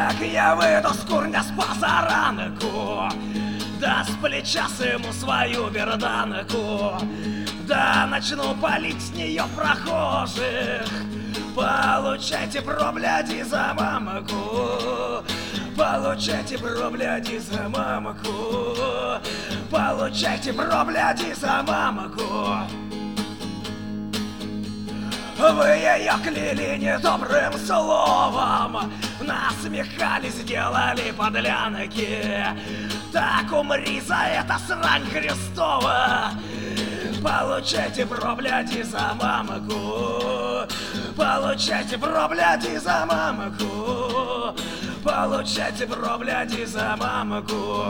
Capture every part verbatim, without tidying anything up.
Так я выйду с курня с позаранку, да с плеча ему свою берданку, да начну палить с нее прохожих. Получайте, бро, бляди, за мамку. Получайте, бро, бляди, за мамку. Получайте, бро, бляди, за мамку. Вы ее кляли недобрым словом, насмехались, делали подлянки. Так умри за это, срань Христова. Получайте, бро, бляди, за мамку. Получайте, бро, бляди, за мамку. Получайте, бро, бляди, за мамку.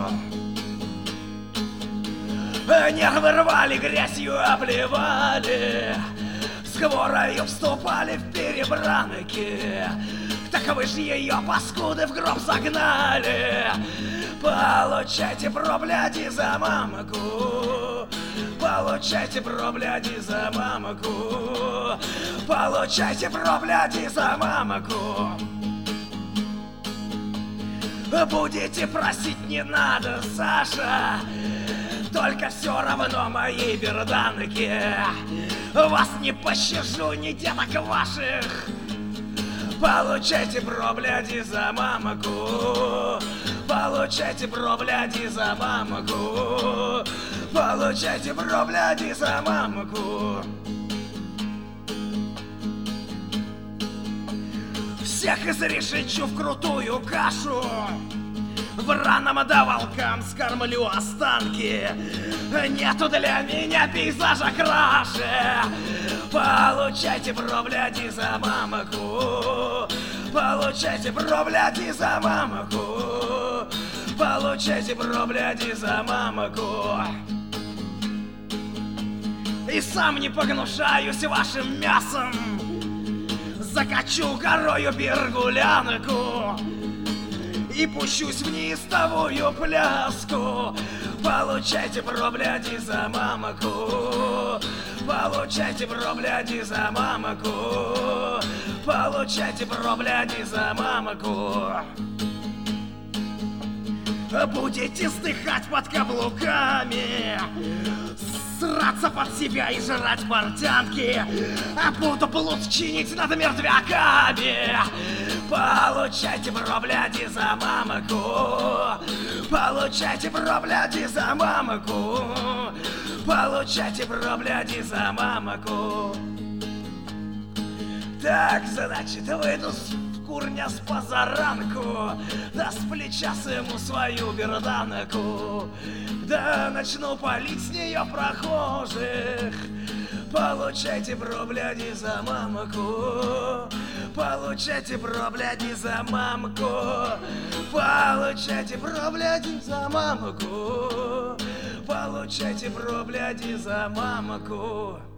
Нервы рвали, грязью обливали, с хворою вступали в перебранки. Так вы ж ее, паскуды, в гроб загнали. Получайте, бро, бляди, за мамку. Получайте, бро, бляди, за мамку. Получайте, бро, бляди, за мамку. Будете просить, не надо, Саша, только все равно мои берданки. Вас не пощажу, ни деток ваших. Получайте, бро, бляди, за мамку. Получайте, бро, бляди, за мамку. Получайте, бро, бляди, за мамку. Всех изрешечу в крутую кашу, вранам да волкам скормлю останки. Нету для меня пейзажа краше. Получайте, бро, бляди, за мамку. Получайте, бро, бляди, за мамку. Получайте, бро, бляди, за мамку. И сам не погнушаюсь вашим мясом, закачу горою бергулянку и пущусь в неистовую пляску. Получайте, бро, бляди, за мамку. Получайте, бро, бляди, за мамку. Получайте, бро, бляди, за мамку. Будете сдыхать под каблуками, сраться под себя и жрать портянки, а буду блуд чинить над мертвяками. Получайте, бро, бляди, за мамку. Получайте, бро, бляди, за мамку. Получайте, бро, бляди, за мамку. Так, значит, выйду с курня с позаранку, да с плеча ему свою берданку, да начну палить с нее прохожих. Получайте, бро, бляди, за мамку. Получайте, бро, бляди, за мамку. Получайте, бро, бляди, за мамку. Получайте, бро, бляди, за мамку.